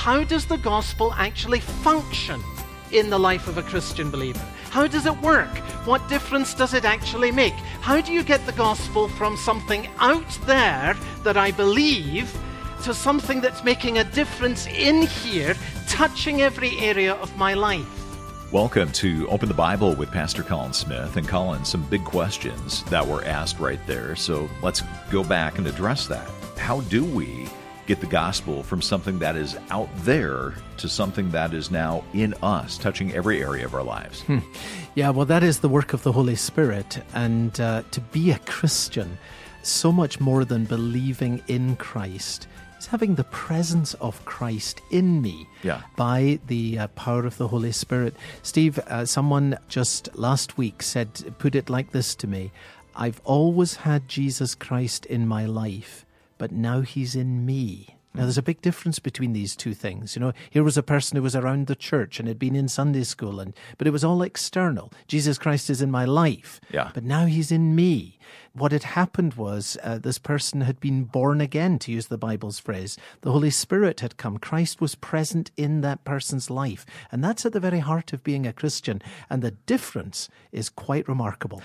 how does the gospel actually function in the life of a Christian believer? How does it work? What difference does it actually make? How do you get the gospel from something out there that I believe to something that's making a difference in here, touching every area of my life? Welcome to Open the Bible with Pastor Colin Smith. And Colin, some big questions that were asked right there. So let's go back and address that. How do we get the gospel from something that is out there to something that is now in us, touching every area of our lives? Yeah, well, that is the work of the Holy Spirit. And to be a Christian, so much more than believing in Christ, is having the presence of Christ in me by the power of the Holy Spirit. Steve, someone just last week put it like this to me: I've always had Jesus Christ in my life, but now he's in me. Now, there's a big difference between these two things. You know, here was a person who was around the church and had been in Sunday school, but it was all external. Jesus Christ is in my life, but now he's in me. What had happened was this person had been born again, to use the Bible's phrase. The Holy Spirit had come. Christ was present in that person's life. And that's at the very heart of being a Christian. And the difference is quite remarkable.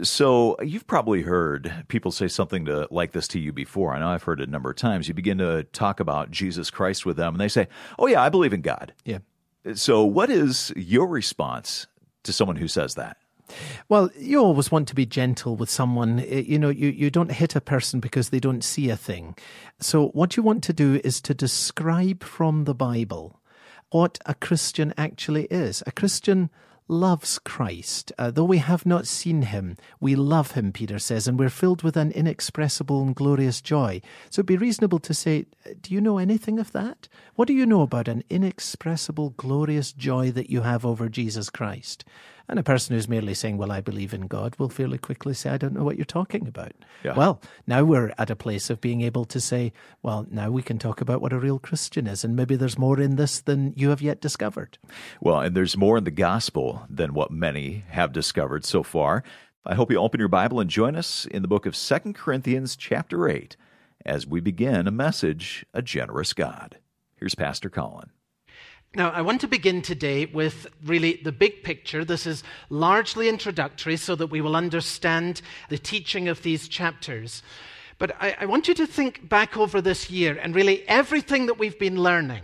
So you've probably heard people say something like this to you before. I know I've heard it a number of times. You begin to talk about Jesus Christ with them, and they say, oh yeah, I believe in God. Yeah. So what is your response to someone who says that? Well, you always want to be gentle with someone. You know, you don't hit a person because they don't see a thing. So what you want to do is to describe from the Bible what a Christian actually is. A Christian loves Christ. Though we have not seen him, we love him, Peter says, and we're filled with an inexpressible and glorious joy. So it'd be reasonable to say, do you know anything of that? What do you know about an inexpressible, glorious joy that you have over Jesus Christ? And a person who's merely saying, well, I believe in God, will fairly quickly say, I don't know what you're talking about. Yeah. Well, now we're at a place of being able to say, well, now we can talk about what a real Christian is, and maybe there's more in this than you have yet discovered. Well, and there's more in the gospel than what many have discovered so far. I hope you open your Bible and join us in the book of 2 Corinthians chapter 8 as we begin a message, A Generous God. Here's Pastor Colin. Now, I want to begin today with really the big picture. This is largely introductory so that we will understand the teaching of these chapters. But I want you to think back over this year and really everything that we've been learning.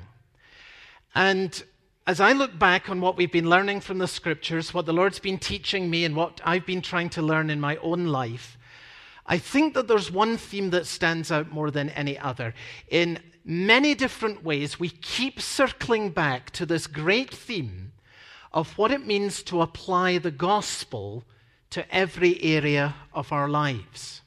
And as I look back on what we've been learning from the Scriptures, what the Lord's been teaching me and what I've been trying to learn in my own life, I think that there's one theme that stands out more than any other. In many different ways, we keep circling back to this great theme of what it means to apply the gospel to every area of our lives.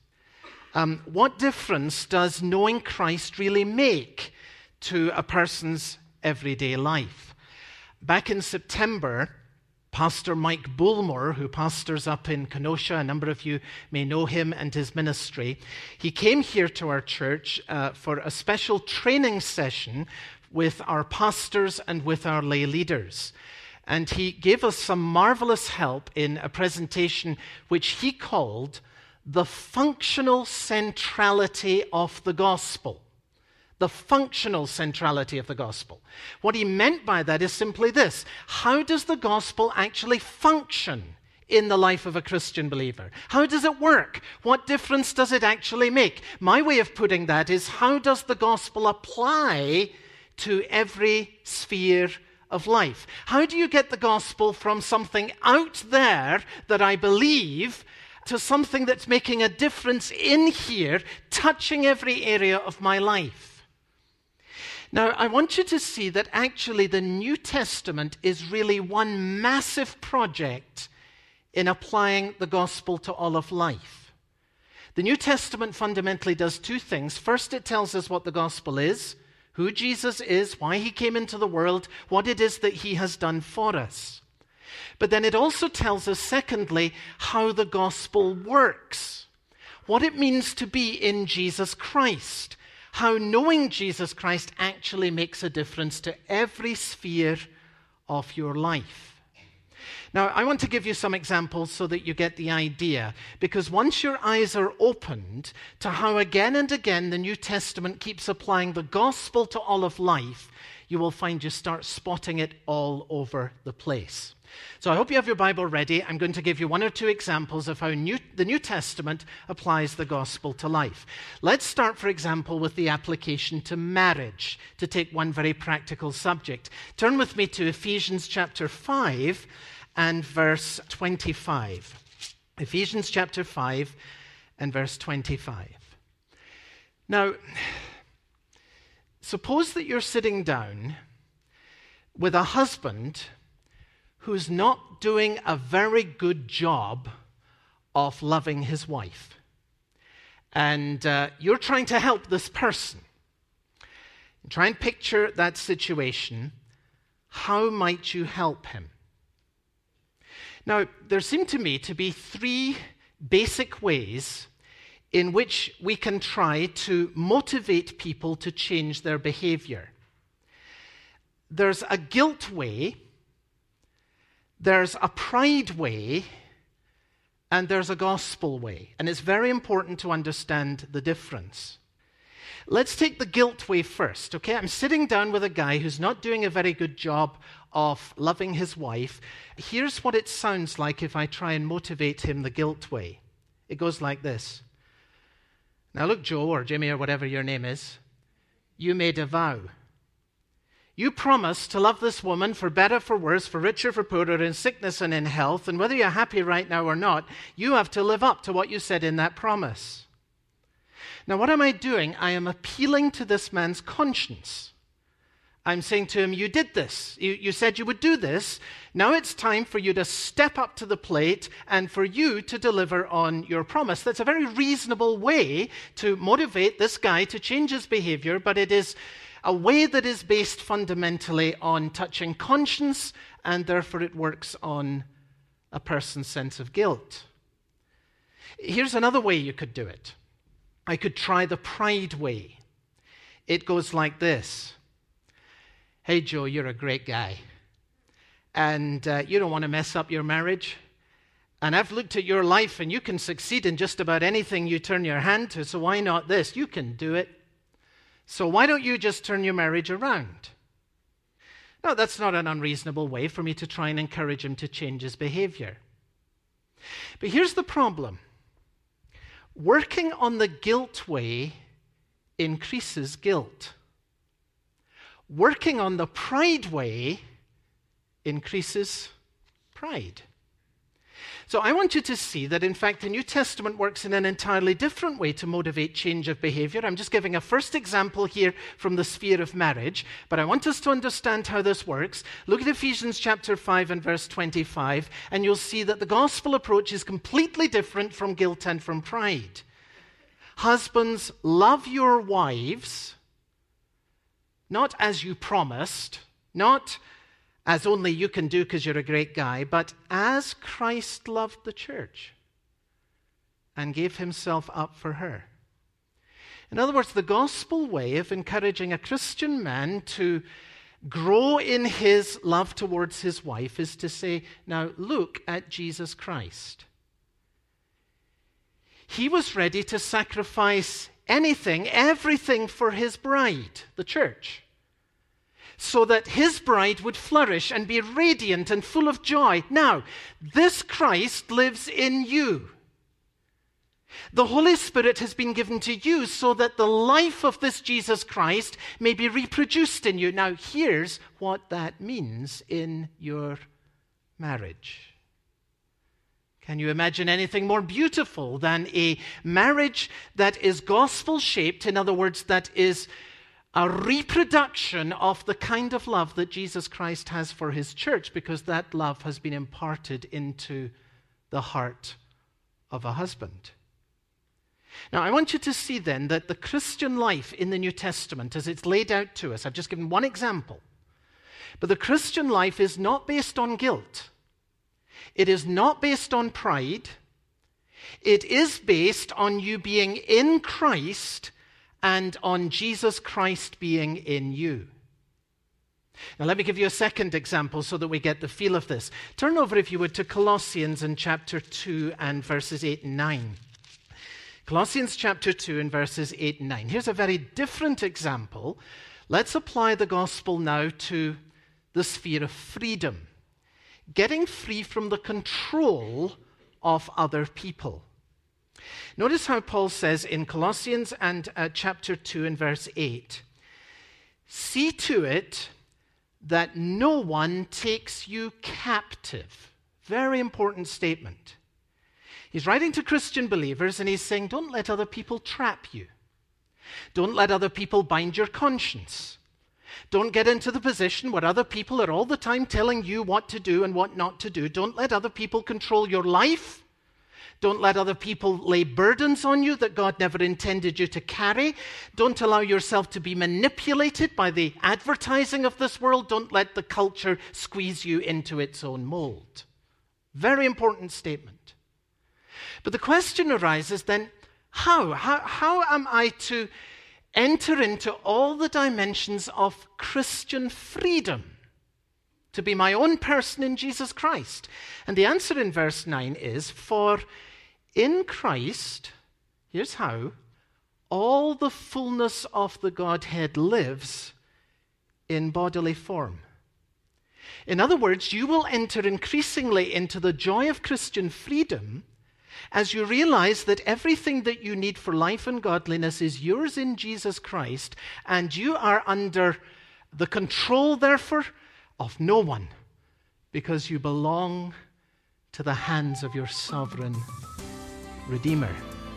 What difference does knowing Christ really make to a person's everyday life? Back in September, Pastor Mike Bullmore, who pastors up in Kenosha, a number of you may know him and his ministry, he came here to our church for a special training session with our pastors and with our lay leaders. And he gave us some marvelous help in a presentation which he called The Functional Centrality of the Gospel. The functional centrality of the gospel. What he meant by that is simply this: how does the gospel actually function in the life of a Christian believer? How does it work? What difference does it actually make? My way of putting that is, how does the gospel apply to every sphere of life? How do you get the gospel from something out there that I believe to something that's making a difference in here, touching every area of my life? Now, I want you to see that actually the New Testament is really one massive project in applying the gospel to all of life. The New Testament fundamentally does two things. First, it tells us what the gospel is, who Jesus is, why he came into the world, what it is that he has done for us. But then it also tells us, secondly, how the gospel works, what it means to be in Jesus Christ, how knowing Jesus Christ actually makes a difference to every sphere of your life. Now, I want to give you some examples so that you get the idea, because once your eyes are opened to how again and again the New Testament keeps applying the gospel to all of life, you will find you start spotting it all over the place. So I hope you have your Bible ready. I'm going to give you one or two examples of how the New Testament applies the gospel to life. Let's start, for example, with the application to marriage, to take one very practical subject. Turn with me to Ephesians chapter 5 and verse 25. Ephesians chapter 5 and verse 25. Now, suppose that you're sitting down with a husband who's not doing a very good job of loving his wife. And you're trying to help this person. Try and picture that situation. How might you help him? Now, there seem to me to be three basic ways in which we can try to motivate people to change their behavior. There's a guilt way, there's a pride way, and there's a gospel way. And it's very important to understand the difference. Let's take the guilt way first, okay? I'm sitting down with a guy who's not doing a very good job of loving his wife. Here's what it sounds like if I try and motivate him the guilt way. It goes like this. Now look, Joe or Jimmy or whatever your name is, you made a vow. You promised to love this woman for better, for worse, for richer, for poorer, in sickness and in health, and whether you're happy right now or not, you have to live up to what you said in that promise. Now, what am I doing? I am appealing to this man's conscience. I'm saying to him, you did this. You said you would do this. Now it's time for you to step up to the plate and for you to deliver on your promise. That's a very reasonable way to motivate this guy to change his behavior, but it is a way that is based fundamentally on touching conscience, and therefore it works on a person's sense of guilt. Here's another way you could do it. I could try the pride way. It goes like this. Hey, Joe, you're a great guy. And you don't want to mess up your marriage. And I've looked at your life, and you can succeed in just about anything you turn your hand to, so why not this? You can do it. So why don't you just turn your marriage around? Now, that's not an unreasonable way for me to try and encourage him to change his behavior. But here's the problem. Working on the guilt way increases guilt. Working on the pride way increases pride. So I want you to see that, in fact, the New Testament works in an entirely different way to motivate change of behavior. I'm just giving a first example here from the sphere of marriage, but I want us to understand how this works. Look at Ephesians chapter 5 and verse 25, and you'll see that the gospel approach is completely different from guilt and from pride. Husbands, love your wives, not as you promised, not as only you can do because you're a great guy, but as Christ loved the church and gave himself up for her. In other words, the gospel way of encouraging a Christian man to grow in his love towards his wife is to say, now look at Jesus Christ. He was ready to sacrifice anything, everything for his bride, the church, so that his bride would flourish and be radiant and full of joy. Now, this Christ lives in you. The Holy Spirit has been given to you so that the life of this Jesus Christ may be reproduced in you. Now, here's what that means in your marriage. Can you imagine anything more beautiful than a marriage that is gospel-shaped, in other words, that is a reproduction of the kind of love that Jesus Christ has for his church, because that love has been imparted into the heart of a husband. Now, I want you to see then that the Christian life in the New Testament, as it's laid out to us, I've just given one example, but the Christian life is not based on guilt. It is not based on pride. It is based on you being in Christ and on Jesus Christ being in you. Now, let me give you a second example so that we get the feel of this. Turn over, if you would, to Colossians in chapter 2 and verses 8 and 9. Colossians chapter 2 and verses 8 and 9. Here's a very different example Let's apply the gospel now to the sphere of freedom, getting free from the control of other people. Notice how Paul says in Colossians and chapter 2 and verse 8, "See to it that no one takes you captive." Very important statement. He's writing to Christian believers and he's saying, don't let other people trap you. Don't let other people bind your conscience. Don't get into the position where other people are all the time telling you what to do and what not to do. Don't let other people control your life. Don't let other people lay burdens on you that God never intended you to carry. Don't allow yourself to be manipulated by the advertising of this world. Don't let the culture squeeze you into its own mold. Very important statement. But the question arises then, how am I to enter into all the dimensions of Christian freedom, to be my own person in Jesus Christ? And the answer in verse 9 is, for in Christ, here's how, all the fullness of the Godhead lives in bodily form. In other words, you will enter increasingly into the joy of Christian freedom as you realize that everything that you need for life and godliness is yours in Jesus Christ, and you are under the control, therefore, of no one, because you belong to the hands of your sovereign Redeemer.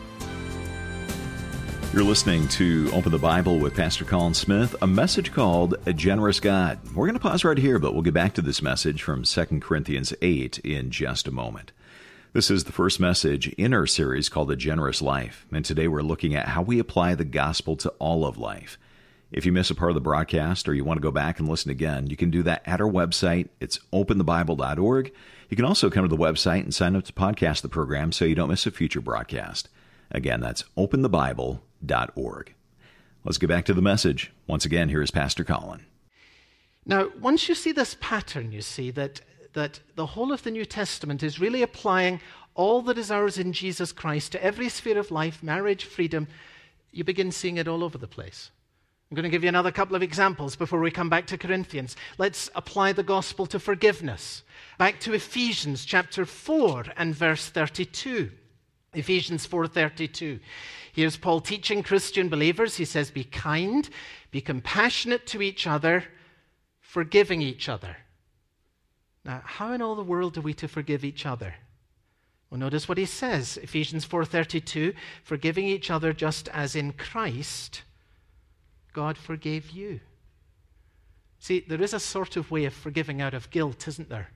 You're listening to Open the Bible with Pastor Colin Smith, a message called A Generous God. We're going to pause right here, but we'll get back to this message from 2 Corinthians 8 in just a moment. This is the first message in our series called A Generous Life, and today we're looking at how we apply the gospel to all of life. If you miss a part of the broadcast or you want to go back and listen again, you can do that at our website. It's openthebible.org. You can also come to the website and sign up to podcast the program so you don't miss a future broadcast. Again, that's openthebible.org. Let's get back to the message. Once again, here is Pastor Colin. Now, once you see this pattern, you see that the whole of the New Testament is really applying all that is ours in Jesus Christ to every sphere of life, marriage, freedom. You begin seeing it all over the place. I'm going to give you another couple of examples before we come back to Corinthians. Let's apply the gospel to forgiveness. Back to Ephesians chapter 4 and verse 32. Ephesians 4:32. Here's Paul teaching Christian believers. He says, be kind, be compassionate to each other, forgiving each other. Now, how in all the world are we to forgive each other? Well, notice what he says. Ephesians 4:32, forgiving each other just as in Christ God forgave you. See, there is a sort of way of forgiving out of guilt, isn't there?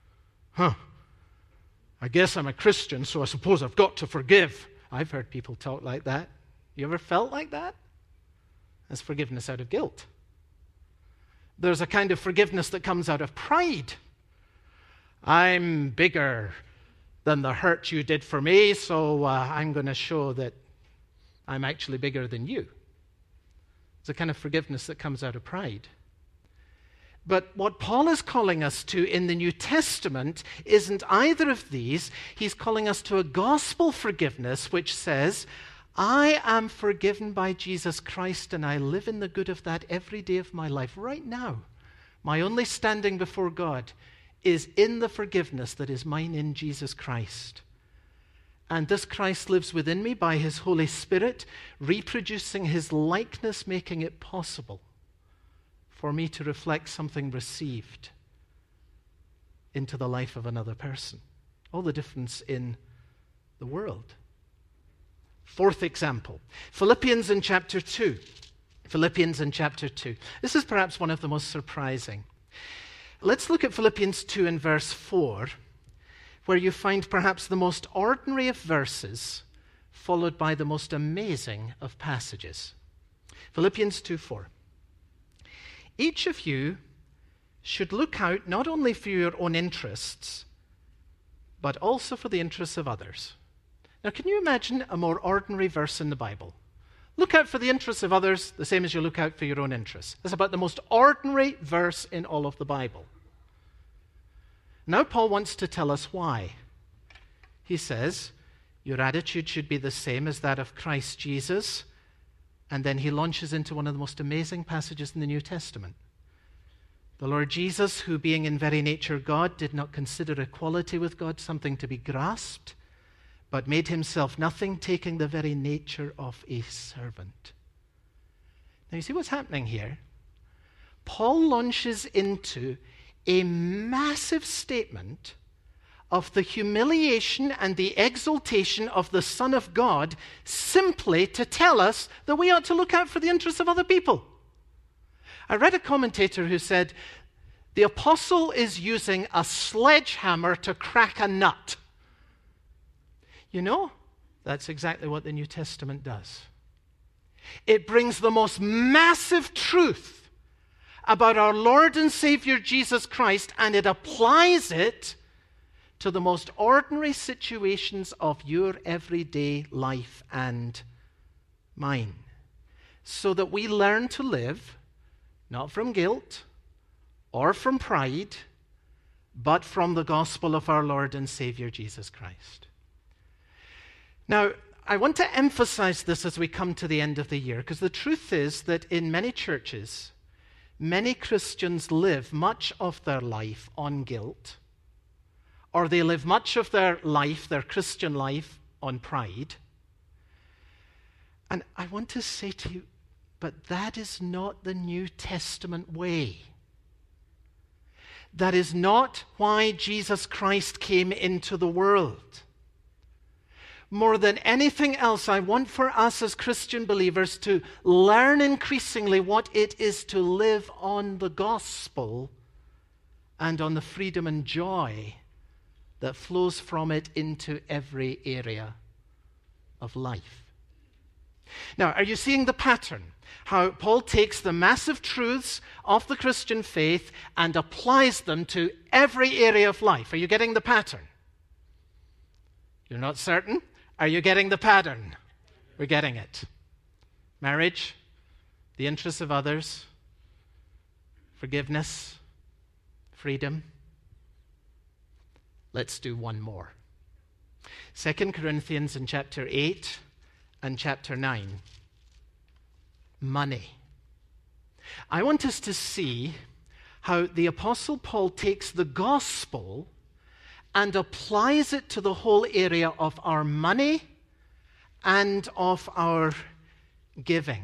I guess I'm a Christian, so I suppose I've got to forgive. I've heard people talk like that. You ever felt like that? That's forgiveness out of guilt. There's a kind of forgiveness that comes out of pride. I'm bigger than the hurt you did for me, so I'm going to show that I'm actually bigger than you. It's a kind of forgiveness that comes out of pride. But what Paul is calling us to in the New Testament isn't either of these. He's calling us to a gospel forgiveness which says, I am forgiven by Jesus Christ and I live in the good of that every day of my life. Right now, my only standing before God is in the forgiveness that is mine in Jesus Christ. And this Christ lives within me by his Holy Spirit, reproducing his likeness, making it possible for me to reflect something received into the life of another person. All the difference in the world. Fourth example, Philippians in chapter 2. Philippians in chapter 2. This is perhaps one of the most surprising. Let's look at Philippians 2 and verse 4, where you find perhaps the most ordinary of verses followed by the most amazing of passages. Philippians 2:4. Each of you should look out not only for your own interests, but also for the interests of others. Now, can you imagine a more ordinary verse in the Bible? Look out for the interests of others, the same as you look out for your own interests. That's about the most ordinary verse in all of the Bible. Now Paul wants to tell us why. He says, your attitude should be the same as that of Christ Jesus, And then he launches into one of the most amazing passages in the New Testament. The Lord Jesus, who being in very nature God, did not consider equality with God something to be grasped, but made himself nothing, taking the very nature of a servant. Now you see what's happening here? Paul launches into a massive statement of the humiliation and the exaltation of the Son of God simply to tell us that we ought to look out for the interests of other people. I read a commentator who said, the apostle is using a sledgehammer to crack a nut. You know, that's exactly what the New Testament does. It brings the most massive truth about our Lord and Savior Jesus Christ, and it applies it to the most ordinary situations of your everyday life and mine, so that we learn to live not from guilt or from pride, but from the gospel of our Lord and Savior Jesus Christ. Now, I want to emphasize this as we come to the end of the year, because the truth is that in many churches, many Christians live much of their life on guilt, or they live much of their life, their Christian life, on pride. And I want to say to you, but that is not the New Testament way. That is not why Jesus Christ came into the world. More than anything else, I want for us as Christian believers to learn increasingly what it is to live on the gospel and on the freedom and joy that flows from it into every area of life. Now, are you seeing the pattern? How Paul takes the massive truths of the Christian faith and applies them to every area of life. Are you getting the pattern? You're not certain? Are you getting the pattern? We're getting it. Marriage, the interests of others, forgiveness, freedom. Let's do one more. 2 Corinthians in chapter 8 and chapter 9. Money. I want us to see how the Apostle Paul takes the gospel and applies it to the whole area of our money and of our giving.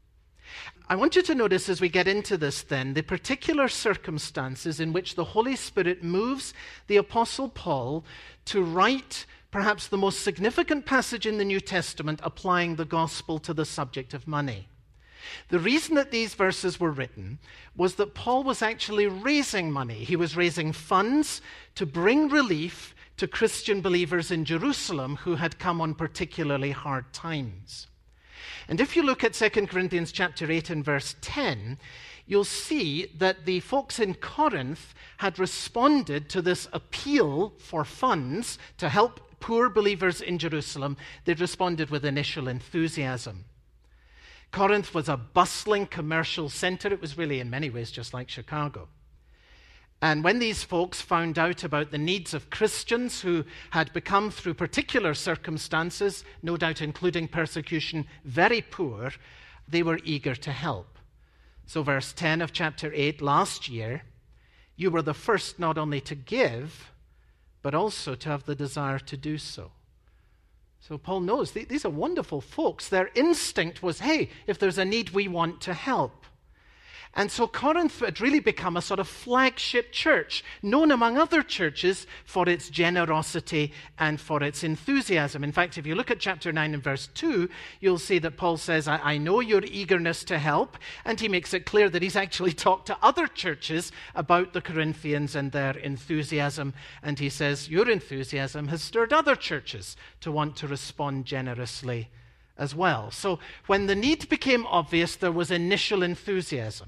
I want you to notice as we get into this then, the particular circumstances in which the Holy Spirit moves the Apostle Paul to write perhaps the most significant passage in the New Testament applying the gospel to the subject of money. The reason that these verses were written was that Paul was actually raising money. He was raising funds to bring relief to Christian believers in Jerusalem who had come on particularly hard times. And if you look at 2 Corinthians chapter 8 and verse 10, you'll see that the folks in Corinth had responded to this appeal for funds to help poor believers in Jerusalem. They'd responded with initial enthusiasm. Corinth was a bustling commercial center. It was really in many ways just like Chicago. And when these folks found out about the needs of Christians who had become, through particular circumstances, no doubt including persecution, very poor, they were eager to help. So verse 10 of chapter 8, last year, you were the first not only to give, but also to have the desire to do so. So Paul knows these are wonderful folks. Their instinct was, hey, if there's a need, we want to help. And so Corinth had really become a sort of flagship church, known among other churches for its generosity and for its enthusiasm. In fact, if you look at chapter 9 and verse 2, you'll see that Paul says, I know your eagerness to help, and he makes it clear that he's actually talked to other churches about the Corinthians and their enthusiasm, and he says, your enthusiasm has stirred other churches to want to respond generously as well. So when the need became obvious, there was initial enthusiasm.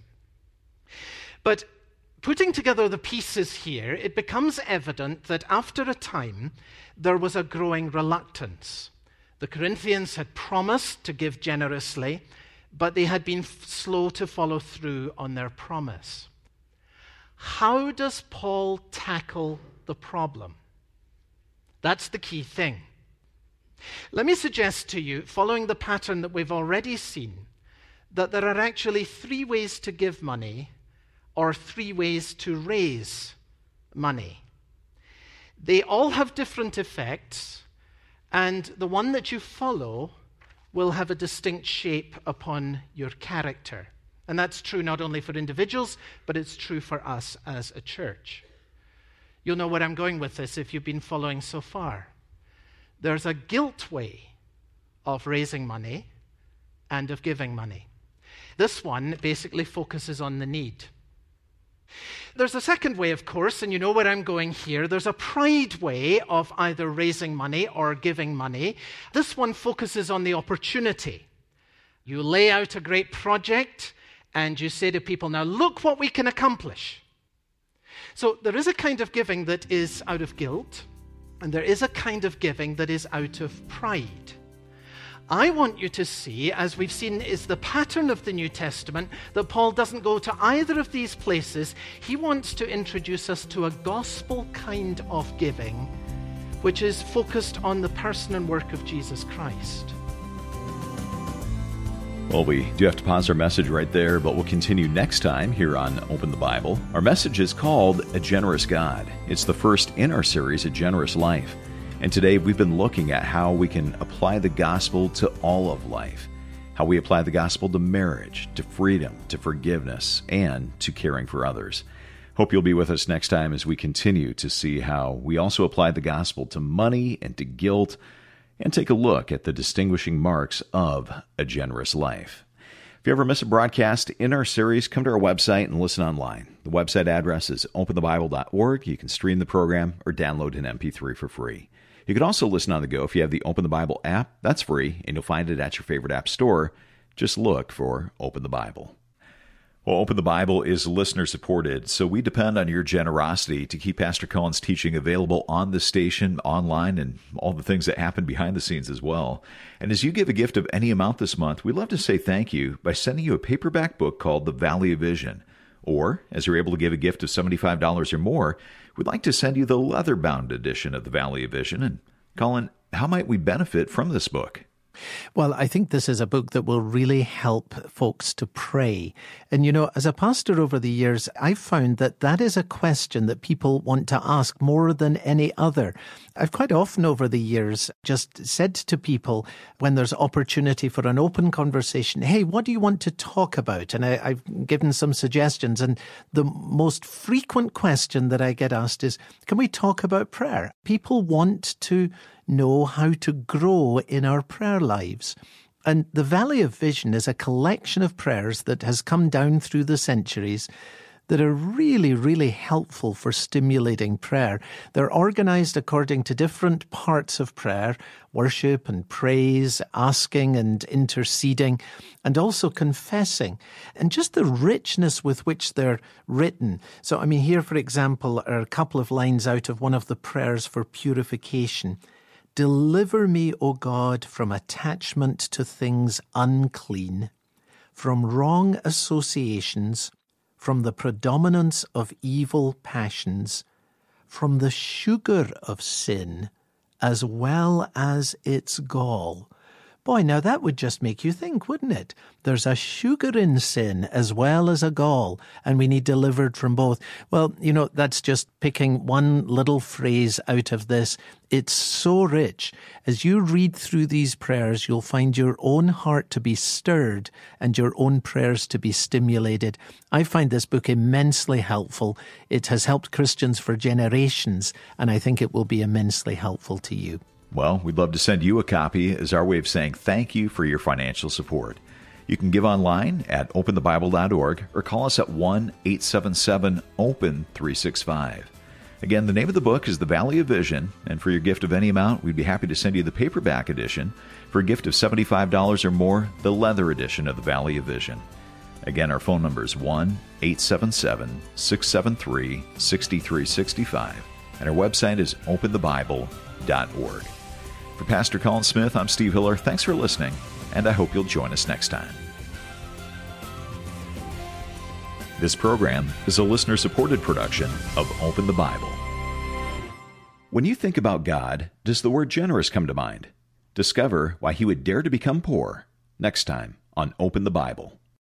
But putting together the pieces here, it becomes evident that after a time, there was a growing reluctance. The Corinthians had promised to give generously, but they had been slow to follow through on their promise. How does Paul tackle the problem? That's the key thing. Let me suggest to you, following the pattern that we've already seen, that there are actually 3 ways to give money or 3 ways to raise money. They all have different effects, and the one that you follow will have a distinct shape upon your character. And that's true not only for individuals, but it's true for us as a church. You'll know where I'm going with this if you've been following so far. There's a guilt way of raising money and of giving money. This one basically focuses on the need. There's a second way, of course, and you know where I'm going here. There's a pride way of either raising money or giving money. This one focuses on the opportunity. You lay out a great project and you say to people, now look what we can accomplish. So there is a kind of giving that is out of guilt, and there is a kind of giving that is out of pride. I want you to see, as we've seen is the pattern of the New Testament, that Paul doesn't go to either of these places. He wants to introduce us to a gospel kind of giving, which is focused on the person and work of Jesus Christ. Well, we do have to pause our message right there, but we'll continue next time here on Open the Bible. Our message is called A Generous God. It's the first in our series, A Generous Life. And today we've been looking at how we can apply the gospel to all of life, how we apply the gospel to marriage, to freedom, to forgiveness, and to caring for others. Hope you'll be with us next time as we continue to see how we also apply the gospel to money and to guilt, and take a look at the distinguishing marks of a generous life. If you ever miss a broadcast in our series, come to our website and listen online. The website address is openthebible.org. You can stream the program or download an MP3 for free. You can also listen on the go if you have the Open the Bible app. That's free, and you'll find it at your favorite app store. Just look for Open the Bible. Well, Open the Bible is listener-supported, so we depend on your generosity to keep Pastor Colin's teaching available on the station, online, and all the things that happen behind the scenes as well. And as you give a gift of any amount this month, we'd love to say thank you by sending you a paperback book called The Valley of Vision. Or, as you're able to give a gift of $75 or more, we'd like to send you the leather-bound edition of The Valley of Vision. And Colin, how might we benefit from this book? Well, I think this is a book that will really help folks to pray. And, you know, as a pastor over the years, I've found that that is a question that people want to ask more than any other. I've quite often over the years just said to people when there's opportunity for an open conversation, hey, what do you want to talk about? And I've given some suggestions. And the most frequent question that I get asked is, can we talk about prayer? People want to know how to grow in our prayer lives. And the Valley of Vision is a collection of prayers that has come down through the centuries that are really, really helpful for stimulating prayer. They're organized according to different parts of prayer: worship and praise, asking and interceding, and also confessing. And just the richness with which they're written. So, I mean, here, for example, are a couple of lines out of one of the prayers for purification. Deliver me, O God, from attachment to things unclean, from wrong associations, from the predominance of evil passions, from the sugar of sin, as well as its gall. Boy, now that would just make you think, wouldn't it? There's a sugar in sin as well as a gall, and we need delivered from both. Well, you know, that's just picking one little phrase out of this. It's so rich. As you read through these prayers, you'll find your own heart to be stirred and your own prayers to be stimulated. I find this book immensely helpful. It has helped Christians for generations, and I think it will be immensely helpful to you. Well, we'd love to send you a copy as our way of saying thank you for your financial support. You can give online at openthebible.org or call us at 1-877-OPEN-365. Again, the name of the book is The Valley of Vision, and for your gift of any amount, we'd be happy to send you the paperback edition. For a gift of $75 or more, the leather edition of The Valley of Vision. Again, our phone number is 1-877-673-6365, and our website is openthebible.org. For Pastor Colin Smith, I'm Steve Hiller. Thanks for listening, and I hope you'll join us next time. This program is a listener-supported production of Open the Bible. When you think about God, does the word generous come to mind? Discover why He would dare to become poor next time on Open the Bible.